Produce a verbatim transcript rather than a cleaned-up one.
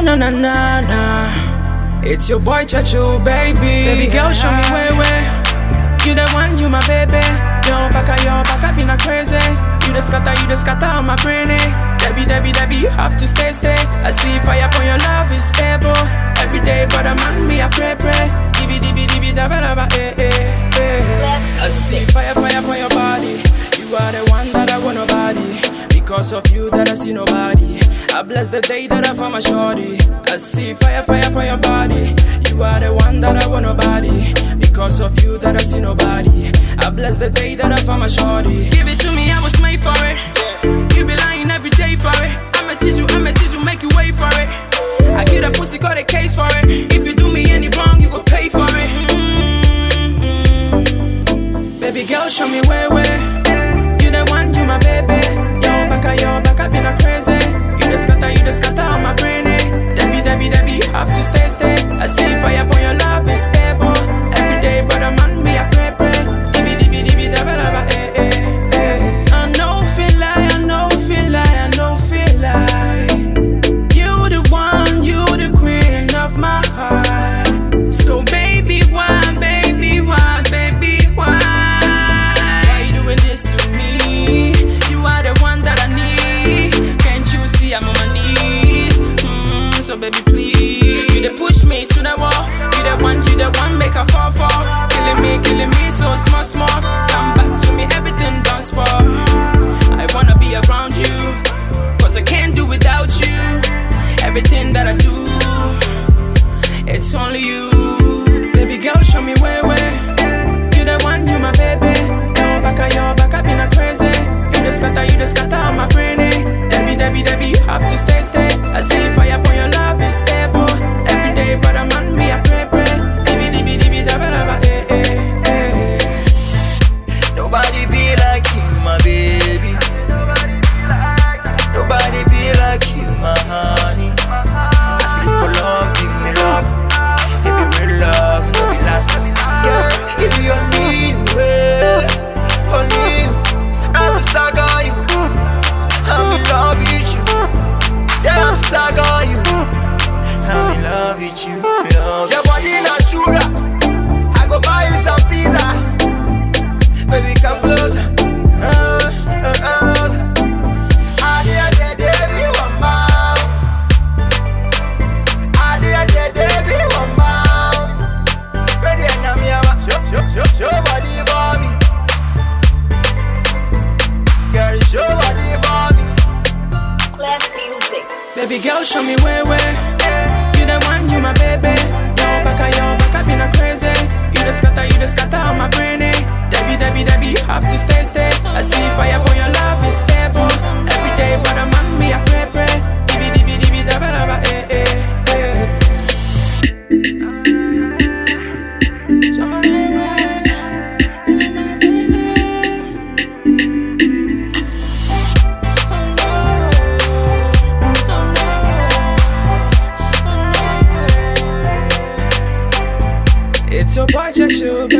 na na na na. It's your boy Chacho, baby. Baby girl, show me way way. You the one, you my baby. Yo, baka yo, baka be not crazy. You the scatter, you the scatter on my brain. Debbie, Debbie, Debbie, you have to stay, stay. I see fire upon your love is able. Every day, but I'm on me, I pray, pray. Dibby, dibby, dibby, dabba, dabba, eh, eh, eh. I see fire, fire upon your body. You are the one that I want nobody. Because of you that I see nobody. I bless the day that I found my shorty. I see fire, fire upon your body. You are the one that I want nobody. Because of you that I see nobody. I bless the day that I found my shorty. Give it to me, I was made for it. You be lying every day for it. I'ma tease you, I'ma tease you, make you wait for it. I get a pussy, got a case for it. If you do me any wrong, you go pay for it. Mm-hmm. Baby girl, show me where, where. You the one, you my baby. Yo, baka, yo, baka, be not crazy. You the scatter, you the scatter on my brain. Debbie, Debbie, Debbie, you have to stay, stay. I see fire upon your love is able. Every day, but I'm on me, I pray, pray. Dibby, dibby, dibby, dabba, dabba, eh, eh, eh. I know feel like, I know feel like, I know feel like. You the one, you the queen of my heart. So baby, why, baby, why, baby, why? Why you doing this to me? You are the one that I need. Can't you see I'm on my knees? Mm, so baby, please. You the push me to the wall. You the one, you the one, make a fall, fall. Killing me, killing me so small, small. Come back to me, everything done spoil. I wanna be around you, cause I can't do without you. Everything that I do, it's only you. Baby girl, show me where, where. You the one, you my baby. Yo, baka, yo, baka, be not crazy. You the scatter, you the scatter on my brain. Debbie, Debbie, Debbie, you have to stay, stay. I see fire upon your love is able. Every day, but I'm on me, I pray, pray. Dibby, dibby, dibby, dabba, dabba, eh, eh, eh. Nobody be like you, my baby. Nobody be like you, my honey. I sleep for love, give me love. If you real love, no be last. Girl, if you only you, eh, only you, I'm stuck on you. I'm in love with you. Yeah, I'm stuck on you. I'm in love with you. Love your body not sugar. I go buy you some pizza. Baby, come closer. Uh, uh, uh. I did the baby one more. I did the baby one more. Ready and I'm here. Show, show, show, show body for me. Girl, show body for me. Clef music. Baby girl, show me where, where. You the one, you my baby. Yo, baka, yo, baka, be not crazy. You the scatter, you the scatter on my brain. Debbie, Debbie, Debbie, you have to stay, stay. I see fire upon your love is able. Every day, but I'm on me, I pray, pray. Dibby, dibby, dibby, dabba, dabba, eh, eh, eh. Show me where, you my baby. Oh no, oh no, oh no. It's your boy Chacho,